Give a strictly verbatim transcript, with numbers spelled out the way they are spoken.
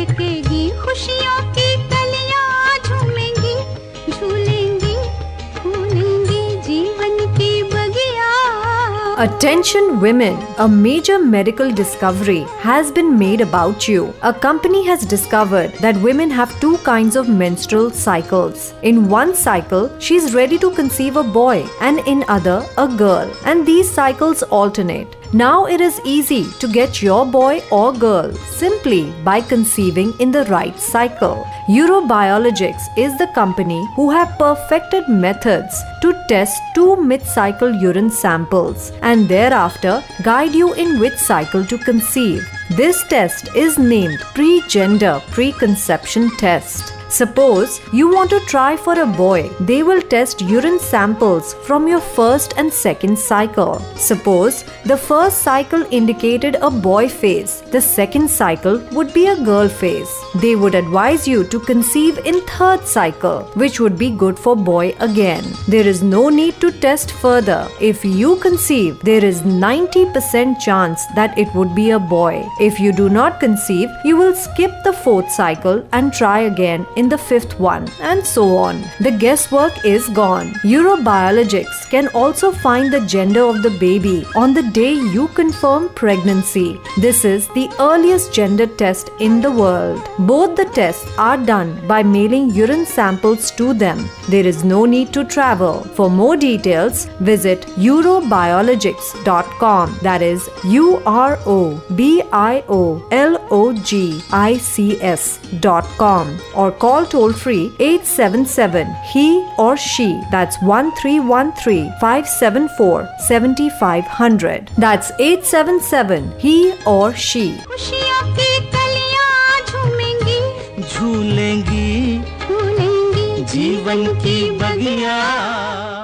महकेगी खुशियों की कलियां, झूमेंगी झूलेंगी फूलेंगी जीवन की बगिया। Attention women, a major medical discovery has been made about you. A company has discovered that women have two kinds of menstrual cycles. In one cycle, she is ready to conceive a boy, and in other, a girl. And these cycles alternate. Now it is easy to get your boy or girl simply by conceiving in the right cycle. Urobiologics is the company who have perfected methods to test two mid-cycle urine samples and thereafter guide you in which cycle to conceive. This test is named Pre-Gender Preconception Test. Suppose you want to try for a boy, they will test urine samples from your first and second cycle. Suppose the first cycle indicated a boy phase, the second cycle would be a girl phase. They would advise you to conceive in third cycle, which would be good for boy again. There is no need to test further. If you conceive, there is ninety percent chance that it would be a boy. If you do not conceive, you will skip the fourth cycle and try again in the fifth one, and so on. The guesswork is gone. Urobiologics can also find the gender of the baby on the day you confirm pregnancy. This is the earliest gender test in the world. Both the tests are done by mailing urine samples to them. There is no need to travel. For more details, visit urobiologics dot com. That is U R O B I O L O G I C S dot com, or call toll free eight seven seven he or she. That's one three one three five seven four seven five zero zero. That's eight seven seven he or she. खुशियों की कलियां झूमेंगी झूलेंगी फूलेंगी जीवन की बगिया।